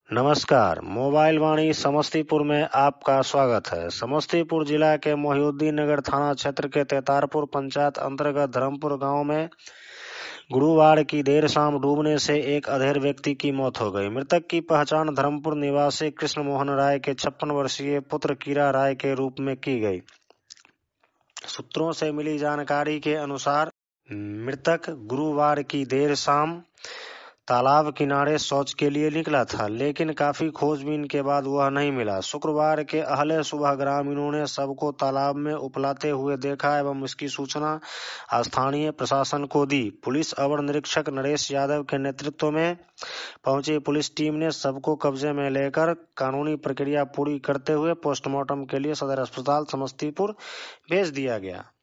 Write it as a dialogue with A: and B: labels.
A: नमस्कार, मोबाइल वाणी समस्तीपुर में आपका स्वागत है। समस्तीपुर जिला के मोहिउद्दीन नगर थाना क्षेत्र के तेतारपुर पंचायत अंतर्गत धर्मपुर गांव में गुरुवार की देर शाम डूबने से एक अधेड़ व्यक्ति की मौत हो गई। मृतक की पहचान धर्मपुर निवासी कृष्ण मोहन राय के 56 वर्षीय पुत्र कीरा राय के रूप में की गई। सूत्रों से मिली जानकारी के अनुसार मृतक गुरुवार की देर शाम तालाब किनारे शौच के लिए निकला था, लेकिन काफी खोजबीन के बाद वह नहीं मिला। शुक्रवार के अहले सुबह ग्रामीणों ने शव को तालाब में उफलाते हुए देखा एवं इसकी सूचना स्थानीय प्रशासन को दी। पुलिस अवर निरीक्षक नरेश यादव के नेतृत्व में पहुंची पुलिस टीम ने शव को कब्जे में लेकर कानूनी प्रक्रिया पूरी करते हुए पोस्टमार्टम के लिए सदर अस्पताल समस्तीपुर भेज दिया गया।